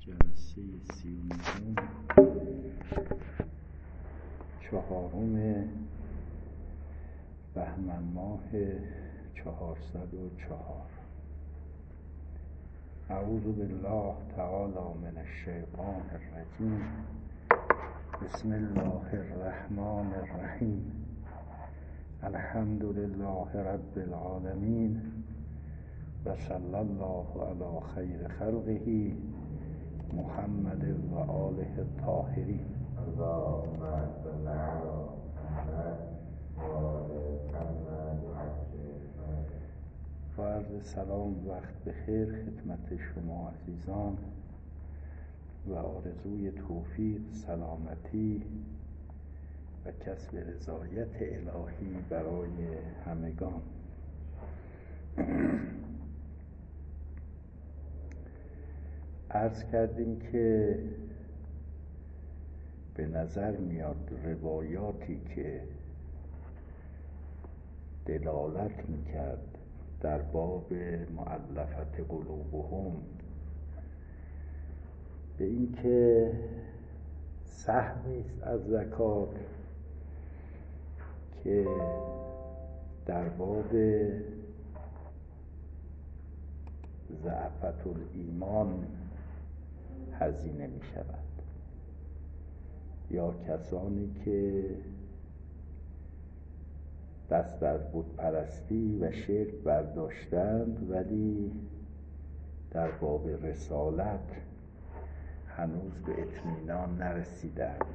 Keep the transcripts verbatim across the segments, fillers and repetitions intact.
جلسه سی و نهم چهارم بهمن ماه چهارصد و چهار. اعوذ بالله تعالی من الشیطان الرجیم. بسم الله الرحمن الرحیم. الحمد لله رب العالمین و صلی الله علی خیر خلقه محمد و آله الطاهرین. اللهم صل علی محمد و آل محمد با عرض سلام وقت بخیر خدمت شما عزیزان و آرزوی توفیق، سلامتی و کسب رضایت الهی برای همگان. عرض کردیم که به نظر میاد روایاتی که دلالت میکرد در باب مؤلفت قلوبهم به این که سهمی است از زکات که در باب ضعفة الایمان هزینه می شود، یا کسانی که دست از بتپرستی و شرک برداشتند ولی در باب رسالت هنوز به اطمینان نرسیدند.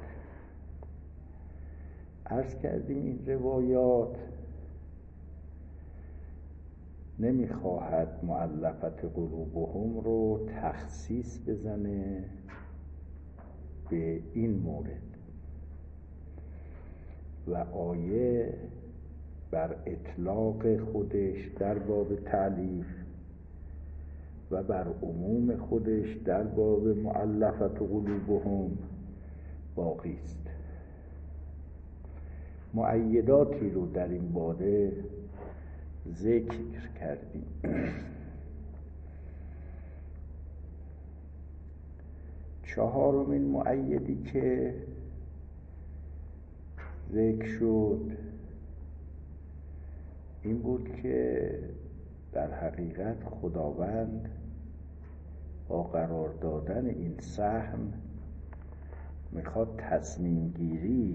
عرض کردیم این روایات نمیخواهد مؤلفت قلوبهم رو تخصیص بزنه به این مورد و آیه بر اطلاق خودش در باب تألیف و بر عموم خودش در باب مؤلفت قلوبهم باقی است. مؤیداتی رو در این باره ذکر کردیم. چهارمین مؤیدی که ذکر شد این بود که در حقیقت خداوند با قرار دادن این سهم میخواد تصمیم گیری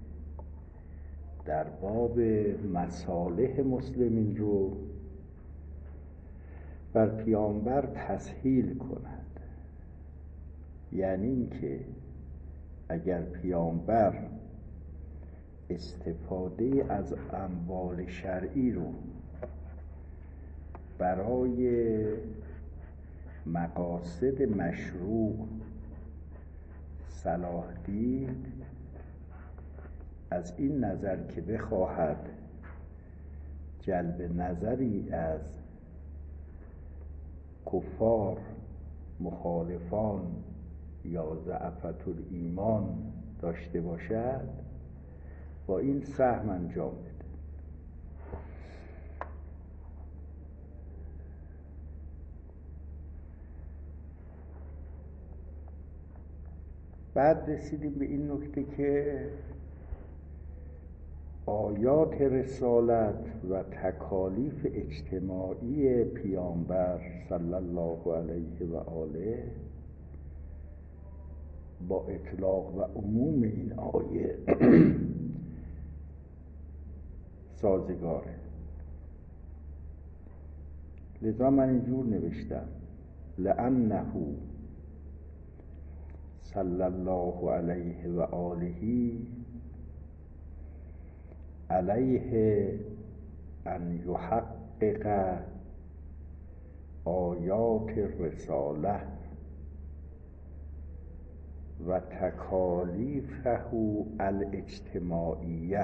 در باب مصالح مسلمین رو بر پیامبر تسهیل کند. یعنی اینکه اگر پیامبر استفاده از اموال شرعی رو برای مقاصد مشروع صلاح دید، از این نظر که بخواهد جلب نظری از کفار، مخالفان یا ضعفة الایمان داشته باشد، با این سهم انجام بده. بعد رسیدیم به این نکته که آیات رسالت و تکالیف اجتماعی پیامبر صلی الله علیه و آله با اطلاق و عموم این آیه سازگاره. لذا من اینجور نوشتم: لأنه صلی الله علیه و آله علیه ان یحقق آیات الرساله و تکالیفه الاجتماعیه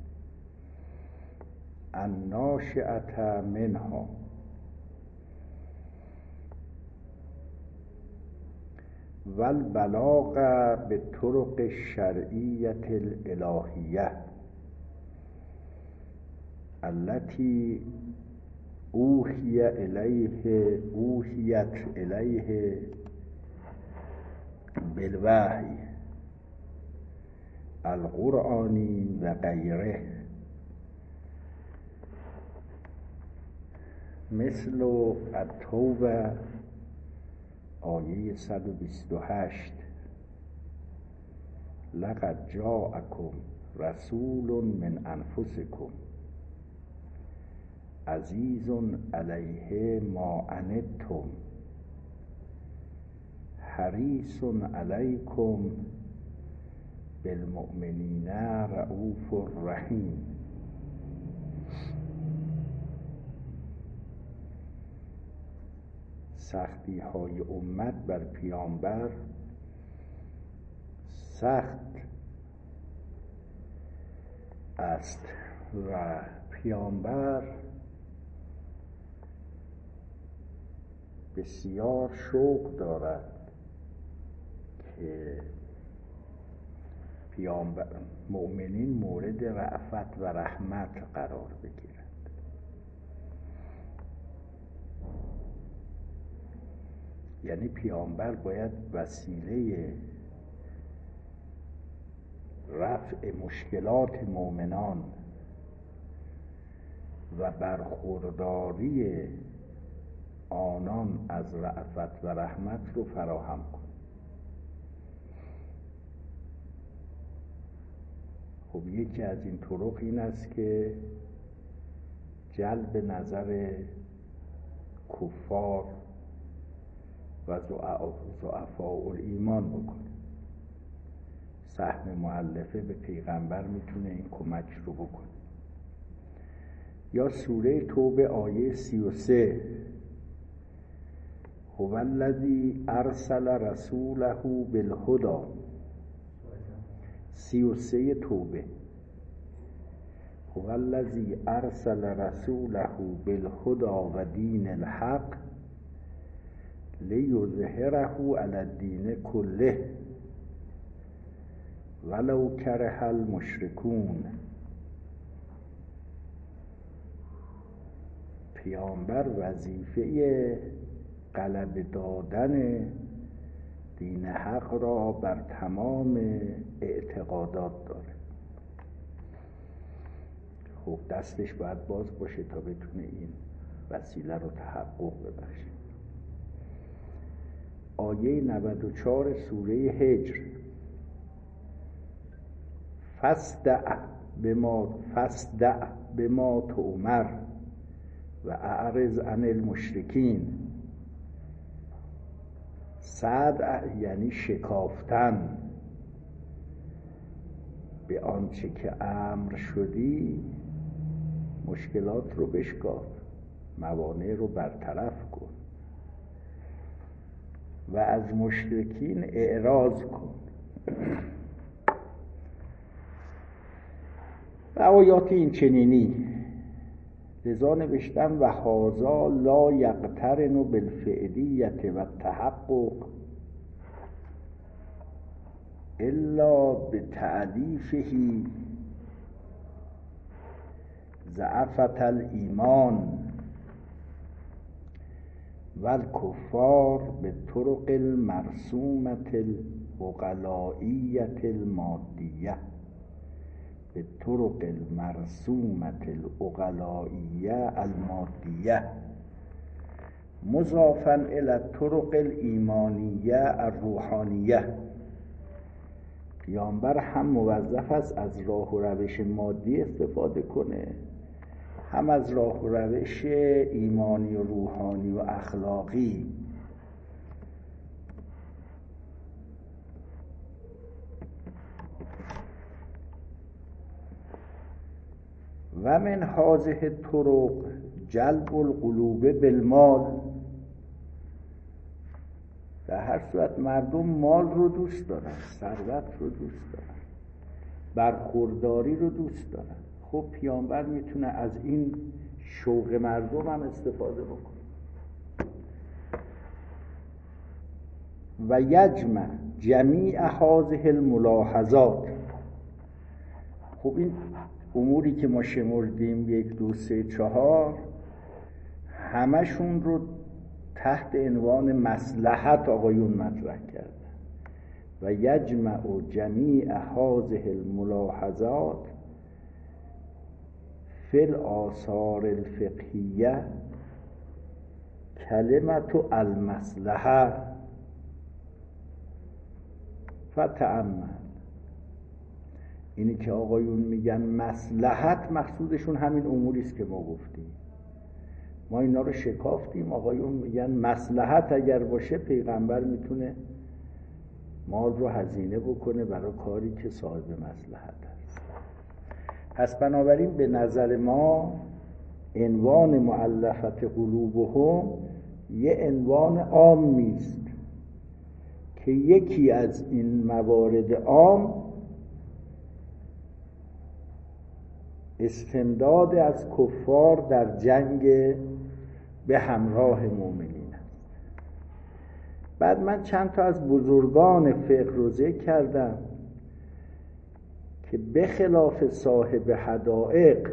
الناشئة منها و البلاغ بالطرق الشرعیة الالهیه التي اوحی الیه اوحیت الیه بالوحی القرآنی و غیره، مثل التوبه آیه صد و بیست و هشت لقد جاءکم رسول من انفسکم عزیز علیه ما عنتم حریص علیکم بالمؤمنین رؤوف رحیم. سختی های امت بر پیامبر سخت است و پیامبر بسیار شوق دارد که پیامبر مؤمنین مورد رأفت و رحمت قرار بگیرند. یعنی پیامبر باید وسیله رفع مشکلات مؤمنان و برخورداری آنان از رأفت و رحمت رو فراهم کن. خب یکی از این طرق این است که جلب نظر کفار و ضعفاء الایمان بکنه. سهم مؤلفه به پیغمبر میتونه این کمک رو بکنه. یا سوره توبه آیه سی و سه هو الذی ارسل رسوله بالهدی، سی و سه توبه هو الذی ارسل رسوله بالهدی و دین الحق لیظهره علی الدین کله ولو کره المشرکون. پیامبر وظیفه غلبه دادن دین حق را بر تمام اعتقادات داره. خب دستش باید باز باشه تا بتونه این وسیله رو تحقق ببخشه. آیه نود و چهار سوره هجر فاصدع بما فاصدع بما تؤمر و اعرض عن المشرکین. صدع یعنی شکافتن، به آنچه که امر شدی مشکلات رو بشکاف، موانع رو برطرف کن و از مشرکین اعراض کن. و آیات این چنینی لذا نوشتم و هذا لا یقترن بالفعلیت و التحقق الا بتألیفه ضعفة الایمان و الکفار بالطرق المرسومة العقلائیة المادیه بالطرق المرسومة العقلائیة المادیه مضافا الی الطرق الایمانیه الروحانیه. پیامبر هم موظف است از راه و روش مادی استفاده کنه، هم از راه و روش ایمانی و روحانی و اخلاقی. و من هذه الطرق جلب القلوب بالمال. در هر صورت مردم مال رو دوست دارن، ثروت رو دوست دارن، برخورداری رو دوست دارن. خب پیامبر میتونه از این شوق مردم هم استفاده بکنه. و یجمع جمیع هذه الملاحظات. خب این اموری که ما شمردیم یک دو سه چهار همشون رو تحت عنوان مصلحت آقایون مطرح کردن. و یجمع جمیع هذه الملاحظات فی الآثار الفقهیه کلمت المصلحه فتأمل. اینی که آقایون میگن مصلحت، مقصودشون همین اموری است که ما گفتیم. ما اینا رو شکافتیم، آقایون میگن مصلحت اگر باشه پیغمبر میتونه مال رو هزینه بکنه برای کاری که صاحب مصلحت است. پس بنابراین به نظر ما عنوان مؤلفت قلوبهم یه عنوان عامی است که یکی از این موارد عام استمداد از کفار در جنگ به همراه مؤمنین است. بعد من چند تا از بزرگان فقه رو ذکر کردم که به خلاف صاحب حدائق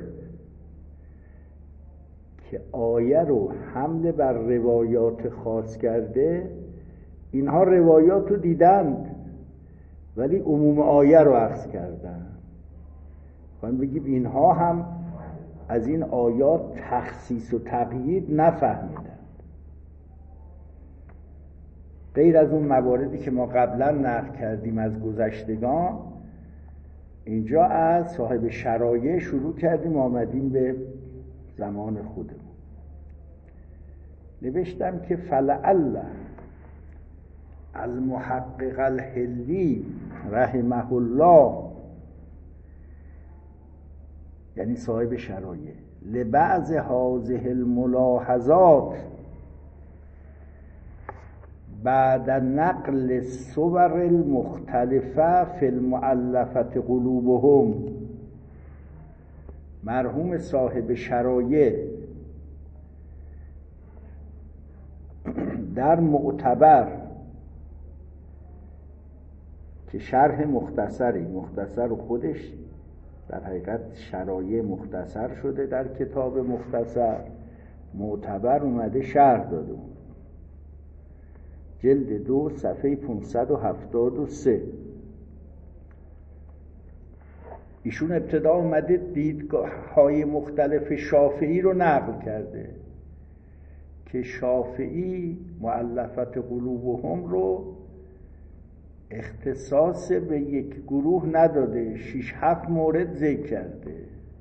که آیه رو حمل بر روایات خاص کرده، اینها روایات رو دیدند ولی عموم آیه رو عکس کردن. خواهیم بگیم اینها هم از این آیات تخصیص و تقیید نفهمیدند. غیر از اون مواردی که ما قبلا نقل کردیم از گذشتگان، اینجا از صاحب شرایع شروع کردیم آمدیم به زمان خودمون. نوشتم که فلعل المحقق الحلی رحمه الله، یعنی صاحب شرایع، لبعض هذه الملاحظات بعد نقل الصور المختلفه فی المؤلفه قلوبهم، مرحوم صاحب شرایع در معتبر که شرح مختصری، مختصر خودش در حقیقت شرایع مختصر شده در کتاب مختصر، معتبر اومده شرح داده، جلد دو صفحه پانصد و هفتاد و سه. ایشون ابتدا اومده دیدگاه های مختلف شافعی رو نقل کرده که شافعی مؤلفت قلوبهم رو اختصاص به یک گروه نداده، شش هفت مورد ذکر کرده.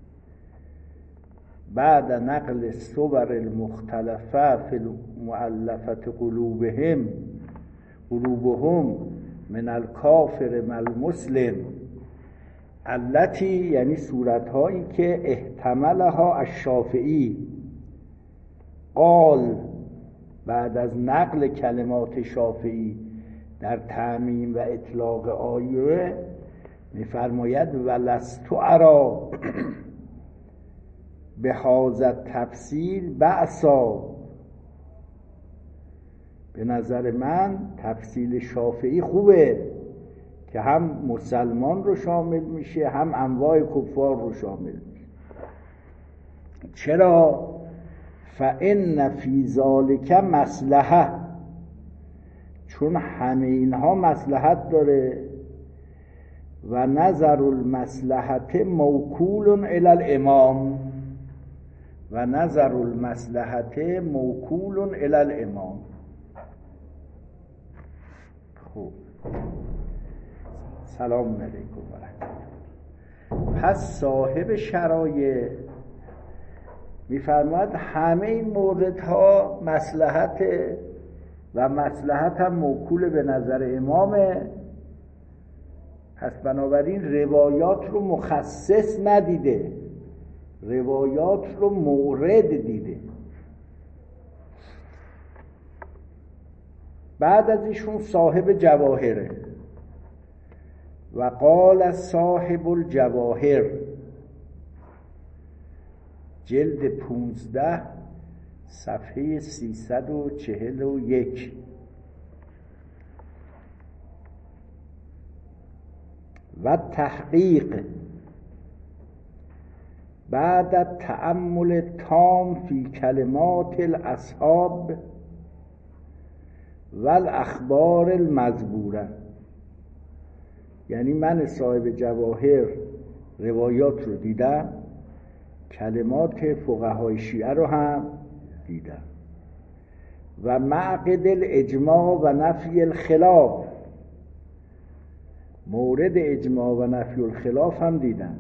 بعد نقل الصور المختلفه فی المؤلفت قلوبهم قلوبهم من الکافر من المسلم التی، یعنی صورتهایی که احتملها الشافعی، قال بعد از نقل کلمات شافعی در تعمیم و اطلاق آیه می‌فرماید ولست ارا به هذا تفصیل بأسا، به نظر من تفصیل شافعی خوبه که هم مسلمان رو شامل میشه هم انواع کفار رو شامل میشه. چرا؟ فإن فی ذلک مصلحه، چون همه اینها مصلحت داره. و نظر المصلحت موکول الی الامام، و نظر المصلحت موکول الی الامام. خوب، سلام علیکم و رحمت الله. پس صاحب شرایع میفرماید همه این موردها مصلحت و مصلحت هم موکول به نظر امامه. پس بنابراین روایات رو مخصص ندیده، روایات رو مورد دیده. بعد از ایشون صاحب جواهره، و قال صاحب الجواهر، جلد پونزده صفحه سیصد و چهل و یک، و تحقیق بعد التأمل تام فی کلمات الاصحاب و الاخبار المزبوره، یعنی من صاحب جواهر روایات رو دیدم، کلمات فقهای شیعه رو هم دیدم و معقد الاجماع و نفی الخلاف، مورد اجماع و نفی الخلاف هم دیدم.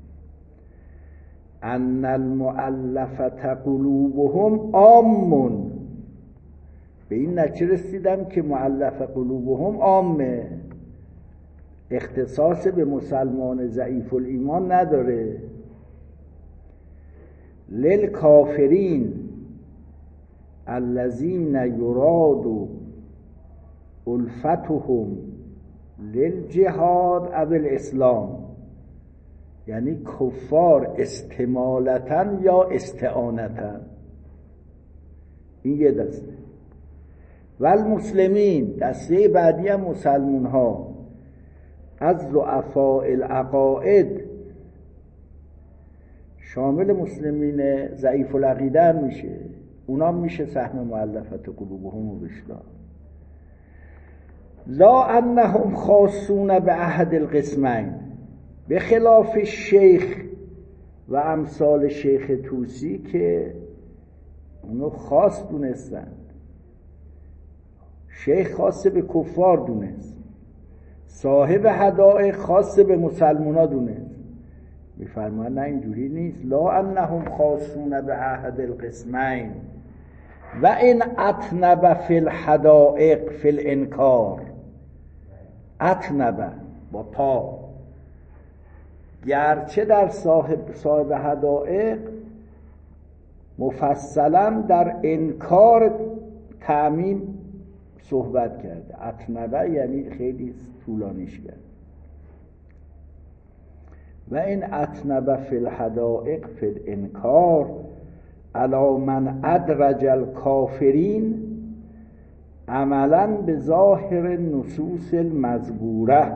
ان المؤلفة قلوبهم عام، به این نتیجه رسیدم که مؤلف قلوبهم عامه، اختصاص به مسلمان ضعیف الایمان نداره. للکافرین الذین یراد الفتهم للجهاد او الاسلام، یعنی کفار استمالتن یا استعانتن، این یه دسته. و المسلمین، دسته بعدی هم مسلمون ها، از ضعفاء العقائد، شامل مسلمین ضعیف العقیده هم میشه، اونا میشه سهم مؤلفت قلوبهم رو بشدار. لا انهم خاصون به احد القسمین، به خلاف شیخ و امثال شیخ طوسی که اونو خاص دونستن. شیخ خاص به کفار دونست، صاحب حدائق خاص به مسلمونا دونست. میفرمان نه اینجوری نیست. لا انهم خاصون به احد القسمین و این اطنب فی الحدائق فی الانکار، اطنب با تا، گرچه در صاحب صاحب حدائق مفصلا در انکار تعمیم صحبت کرده. اطنبه یعنی خیلی طولانیش کرد. و این اطنبه فی الحدائق فی الانکار علی من ادرج الکافرین عملا به ظاهر نصوص المذکوره.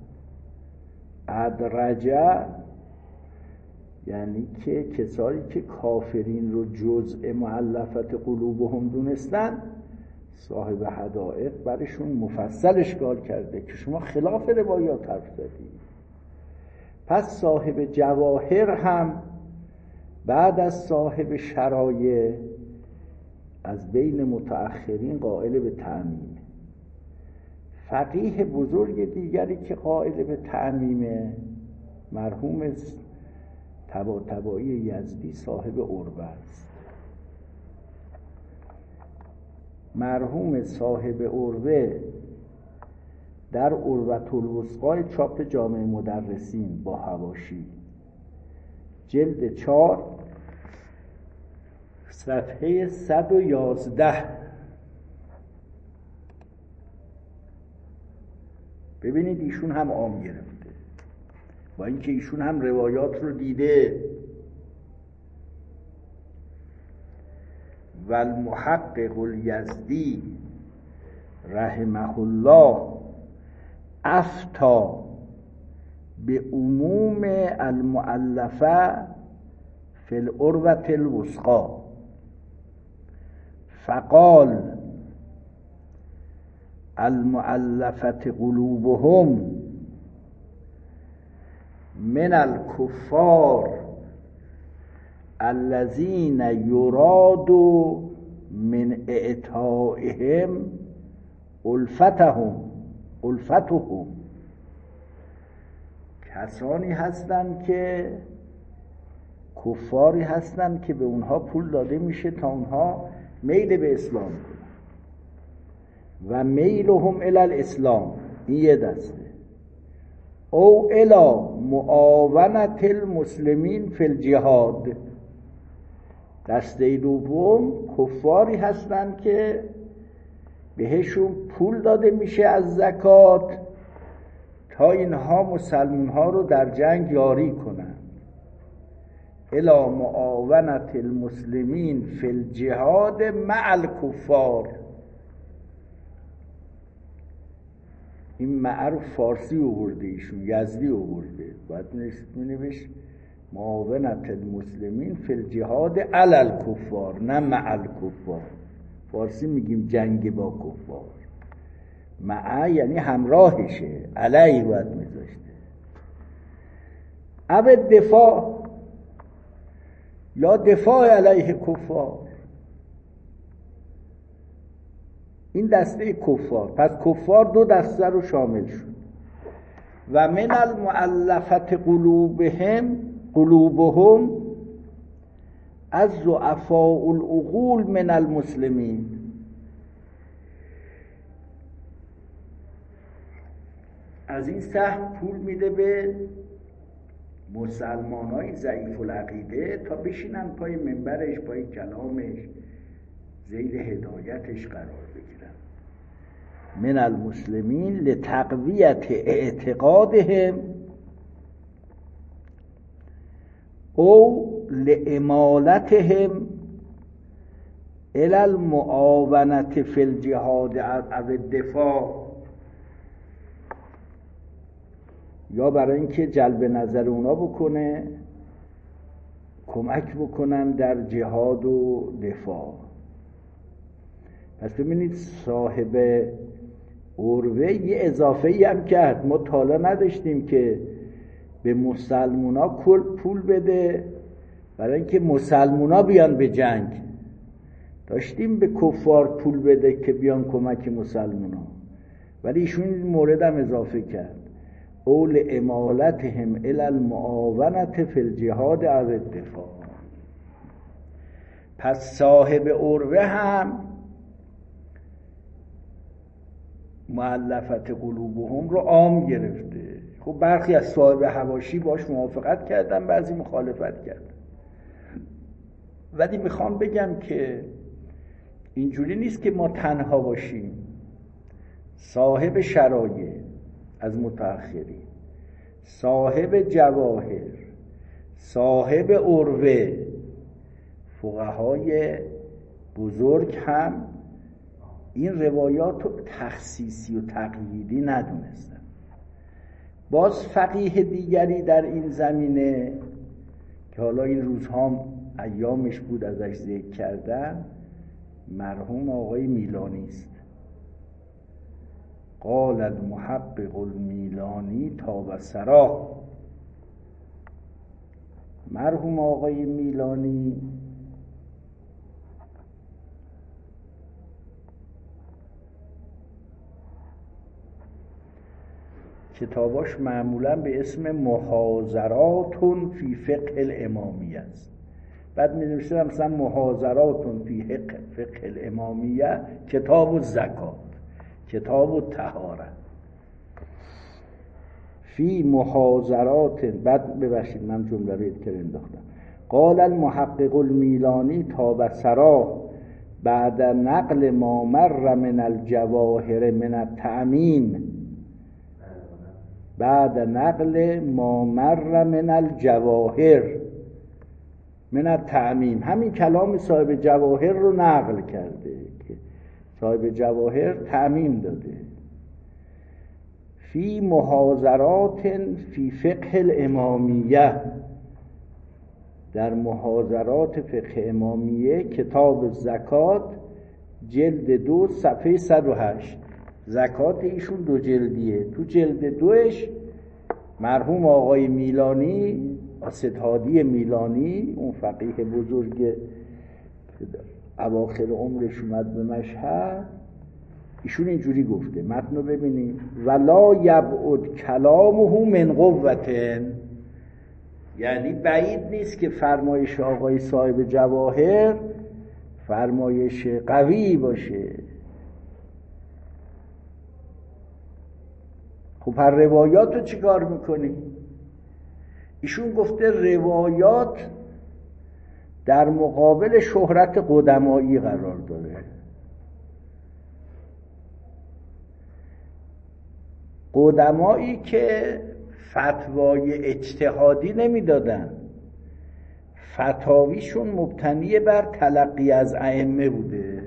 ادرجه یعنی که کسانی که کافرین رو جزء مؤلفت قلوبهم دونستن، صاحب حدائق برشون مفصل اشکال کرده که شما خلاف روایات حرف زدید. پس صاحب جواهر هم بعد از صاحب شرایع از بین متأخرین قائل به تعمیم. فقیه بزرگ دیگری که قائل به تعمیمه مرحوم طباطبایی یزدی صاحب عربه است. مرحوم صاحب عربه در عروة الوثقی چاپ جامع مدرسین با حواشی جلد چهار صفحه صد و یازده، ببینید ایشون هم عام گرفته، با اینکه ایشون هم روایات رو دیده. و المحقق الیزدی رحمه الله افتا به عموم المؤلفه فی العروة الوثقی فقال المؤلفة قلوبهم من الكفار الذين يراد من اعطائهم الفتهم الفتهم، کسانی هستند که کفاری هستند که به اونها پول داده میشه تا اونها میل به اسلام کنن. و میلهم الی الاسلام، این یه دسته. او الی معاونت المسلمین فی الجهاد، دسته دوم کفاری هستند که بهشون پول داده میشه از زکات تا اینها مسلمان ها رو در جنگ یاری کنن. الی معاونت المسلمین فی الجهاد مع الکفار. این معرف فارسی آورده ایشون، یزدی آورده، باید می‌نوشت معاونت المسلمین فی الجهاد علی الکفار نه مع الکفار. فارسی میگیم جنگ با کفار. معه یعنی همراهشه، علیه باید میذاشته. او دفاع یا دفاع علیه کفار، این دسته کفار. پس کفار دو دسته رو شامل شد. و من المؤلفت قلوبهم قلوبهم از ضعفاء العقول من المسلمین. از این سهم پول میده به مسلمانای ضعیف العقیده تا بشینن پای منبرش، پای کلامش، ذیل هدایتش قرار بگیرن. من المسلمین لتقویت اعتقادهم او لامالتهم الی المعاونة فی الجهاد او الدفاع، یا برای اینکه جلب نظر اونا بکنه کمک بکنن در جهاد و دفاع. پس ببینید صاحب عروه یه اضافه ای هم کرد. ما تا حالا نداشتیم که به مسلمونا کل پول بده برای اینکه مسلمونا بیان به جنگ، داشتیم به کفار پول بده که بیان کمک مسلمونا، ولی ایشون این مورد هم اضافه کرد، اول امالتهم الی المعاونة فی الجهاد او الدفاع. پس صاحب عروه هم مؤلفت قلوبهم رو عام گرفته. خب برخی از صاحب حواشی باش موافقت کردن، بعضی مخالفت کردن، ولی میخوام بگم که اینجوری نیست که ما تنها باشیم. صاحب شرایع از متأخرین، صاحب جواهر، صاحب عروه، فقهای بزرگ هم این روایات رو تخصیصی و تقییدی ندونستن. باز فقیه دیگری در این زمینه که حالا این روزها ایامش بود ازش ذکر کردن، مرحوم آقای میلانی است. قال المحقق المیلانی طاب سراه. مرحوم آقای میلانی کتاباش معمولا به اسم محاضرات فی فقه الامامیه است. بعد می نوشتم مثلا محاضرات فی فقه الامامیه کتاب الزکات، کتاب الطهارت، فی محاضرات. بعد ببخشید من جمله رو ادکر انداختم. قال المحقق المیلانی طاب سراه بعد نقل ما مر من الجواهر من التأمین، بعد نقل ما مر من الجواهر من التأمین، همین کلام صاحب جواهر رو نقل کرده که صاحب جواهر تأمین داده. فی محاضرات فی فقه الامامیه، در محاضرات فقه امامیه کتاب زکات جلد دو صفحه صد و هشت. زکات ایشون دو جلدیه. تو جلد دوش مرحوم آقای میلانی، اسدهادی میلانی، اون فقیه بزرگ اواخر عمرش اومد به مشهد، ایشون اینجوری گفته، متن رو ببینید: ولا یبعد کلامه من قوتن، یعنی بعید نیست که فرمایش آقای صاحب جواهر فرمایش قوی باشه. خب هر روایات رو چی کار میکنی؟ ایشون گفته روایات در مقابل شهرت قدمایی قرار داره. قدمایی که فتوای اجتهادی نمیدادن، فتاویشون مبتنی بر تلقی از ائمه بوده.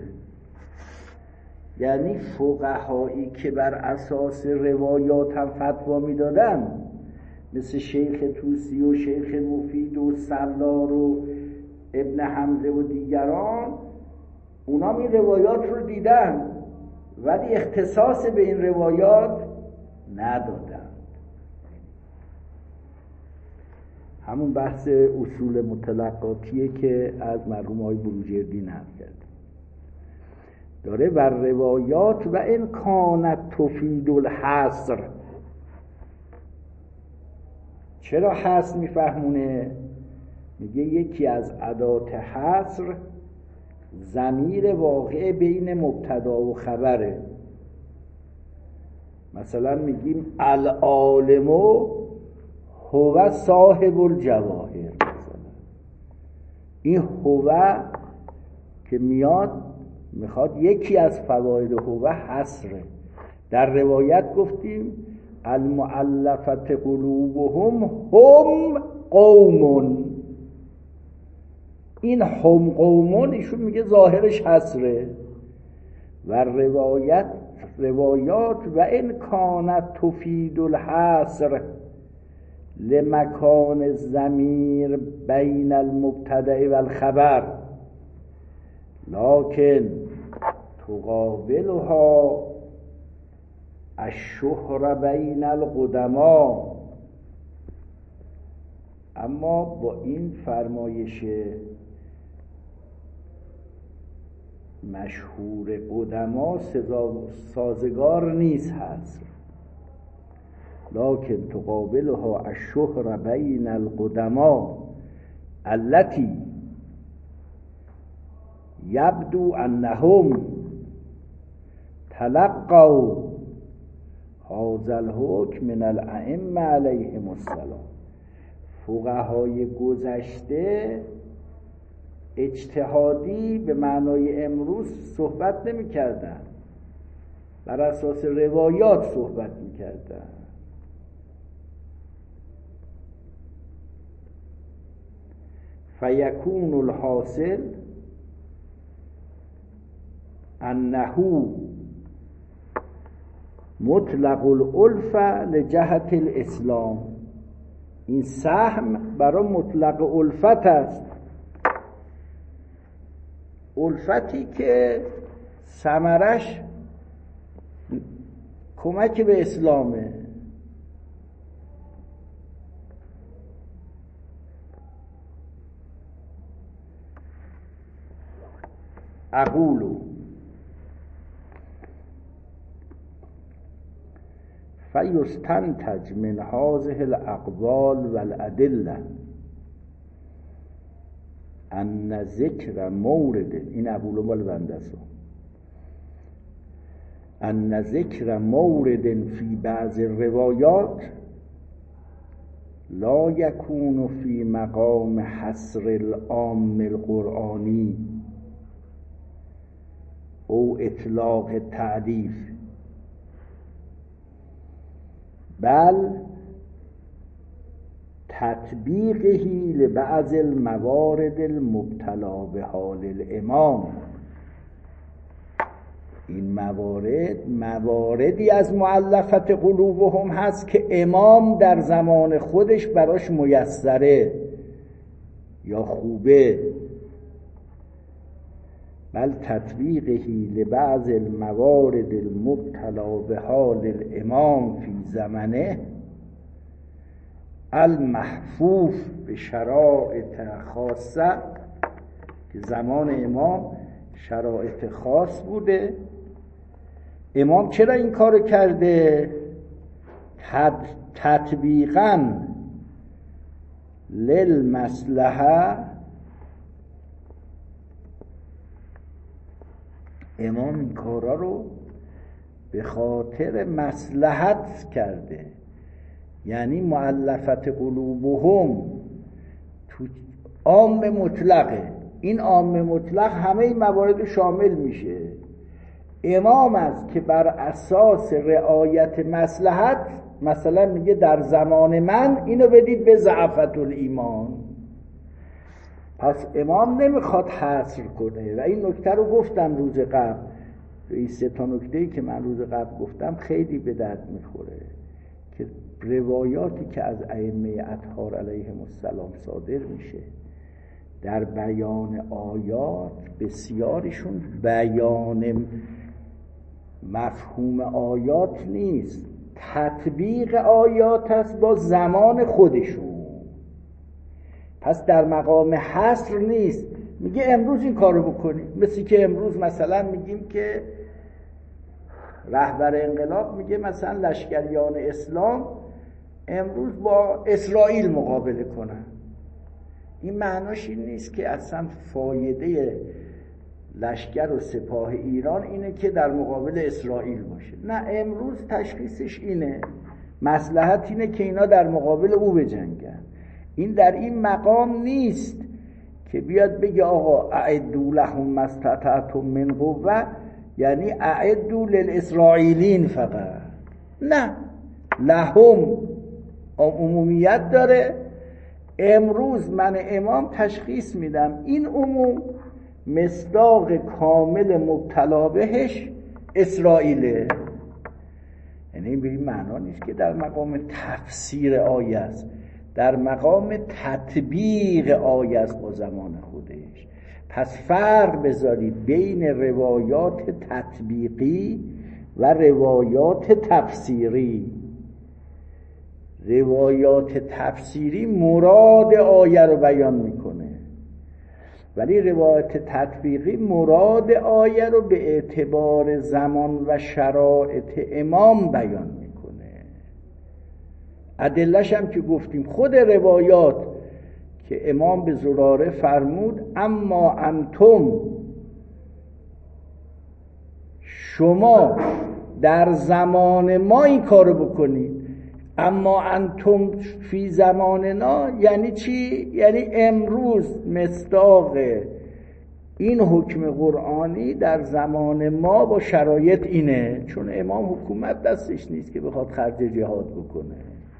یعنی فقهایی که بر اساس روایات هم فتوا میدادن، مثل شیخ طوسی و شیخ مفید و سلار و ابن حمزه و دیگران، اونا این روایات رو دیدن ولی اختصاص به این روایات ندادند. همون بحث اصول متلقاتیه که از مرحوم آقای بروجردی نقل کرد. داره و روایات و ان کانت تفید الحصر. چرا حصر میفهمونه؟ میگه یکی از ادات حصر ضمیر واقع بین مبتدا و خبره. مثلا میگیم العالم هو صاحب الجواهر، مثلا این هو که میاد میخواد یکی از فواید هو حصره. در روایت گفتیم المؤلفت قلوبهم هم قوم، این هم قومون ایشون میگه ظاهرش حصره. و روایت روایات و ان کانت تفید الحصر لمکان الضمیر بین المبتدأ و الخبر لکن تقابلها الشهر بین القدما. اما با این فرمایش مشهور قدما سازگار نیست هست. لکن تقابلها الشهر بین القدما التي یبدو انهم تلقوا هذا الحکم من الائمه علیهم السلام. فقهای گذشته اجتهادی به معنای امروز صحبت نمی کردن، بر اساس روایات صحبت می کردن. فیکون الحاصل انه مطلق الالفه لجهت الاسلام. این سهم برای مطلق الفت است، الفتی که ثمرش کمک به اسلامه. اقولو فیستنتج من هذه الاقوال والادله ان ذکر مورد، این اقولو مال بنده است، ان ذکر مورد فی بعض الروایات لا یکون فی مقام حصر العام القرآنی او اطلاق تعریف، بل تطبیقه لبعض الموارد المبتلا به حال الامام. این موارد مواردی از مؤلفت قلوبهم هست که امام در زمان خودش براش میسره یا خوبه. بل تطبیقه لبعض الموارد المبتلا به حال الامام فی زمنه المحفوف به شرایط خاصه، که زمان امام شرایط خاص بوده. امام چرا این کارو کرده؟ تطبیقاً للمصلحه. امام این کارا رو به خاطر مصلحت کرده. یعنی مؤلفت قلوبهم تو عام مطلقه، این عام مطلق همه این موارد شامل میشه. امام است که بر اساس رعایت مصلحت مثلا میگه در زمان من اینو بدید به ضعفت الایمان. پس امام نمیخواد حصر کنه و این نکته رو گفتم روز قبل. این سه تا نکته‌ای که من روز قبل گفتم خیلی به درد میخوره که روایاتی که از ائمه اطهار علیهم السلام صادر میشه در بیان آیات، بسیاریشون بیان مفهوم آیات نیست، تطبیق آیات است با زمان خودشون. پس در مقام حصر نیست، میگه امروز این کارو بکنید. مثل که امروز مثلا میگیم که رهبر انقلاب میگه مثلا لشکریان اسلام امروز با اسرائیل مقابله کنن. این معناش این نیست که اصلا فایده لشکر و سپاه ایران اینه که در مقابل اسرائیل باشه. نه، امروز تشخیصش اینه، مصلحت اینه که اینا در مقابل او بجنگن. این در این مقام نیست که بیاد بگه آقا اعدوا لهم ما استطعتم من قوة، یعنی اعدوا للاسرائیلین فقط. نه، لهم عمومیت داره. امروز من امام تشخیص میدم این عموم مصداق کامل مبتلا بهش اسرائیله. یعنی این به این معنا نیست که در مقام تفسیر آیه است، در مقام تطبیق آیه است با زمان خودش. پس فرق بذارید بین روایات تطبیقی و روایات تفسیری. روایات تفسیری مراد آیه رو بیان میکنه، ولی روایت تطبیقی مراد آیه رو به اعتبار زمان و شرایط امام بیان میکنه. ادله‌ش هم که گفتیم، خود روایات که امام به زراره فرمود اما انتم، شما در زمان ما این کارو بکنید. اما انتم فی زماننا یعنی چی؟ یعنی امروز مصداق این حکم قرآنی در زمان ما با شرایط اینه، چون امام حکومت دستش نیست که بخواد خرج جهاد بکنه.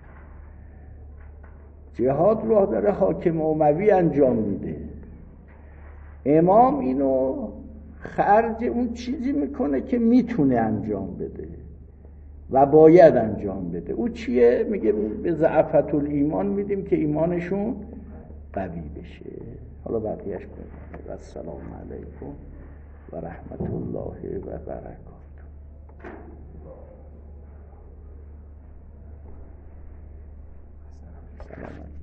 جهاد رو داره حاکم اموی انجام میده، امام اینو خرج اون چیزی میکنه که میتونه انجام بده و باید انجام بده. او چیه؟ میگه به ضعفت الایمان میدیم که ایمانشون قوی بشه. حالا بقیهش کنیم. و السلام علیکم و رحمت الله و برکاته. سلام.